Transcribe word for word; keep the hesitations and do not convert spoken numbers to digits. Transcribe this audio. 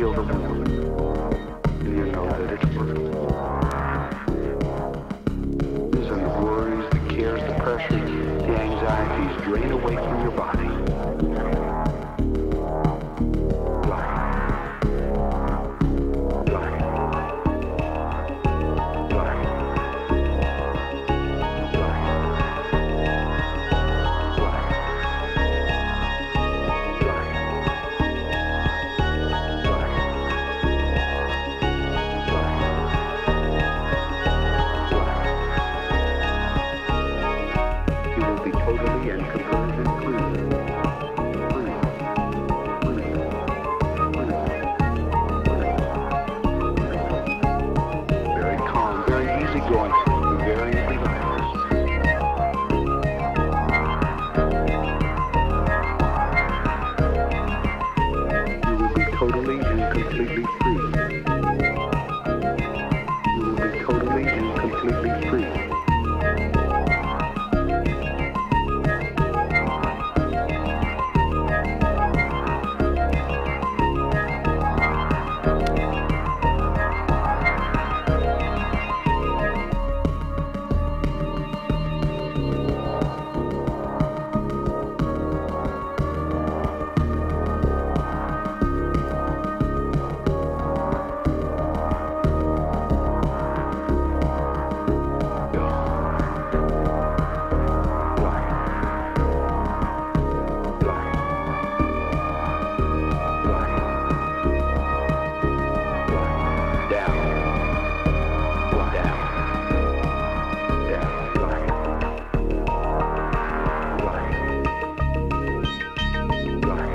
feel the warmth, and you know that it's worth it. And the worries, the cares, the pressures, the anxieties drain away from your body. Totally and completely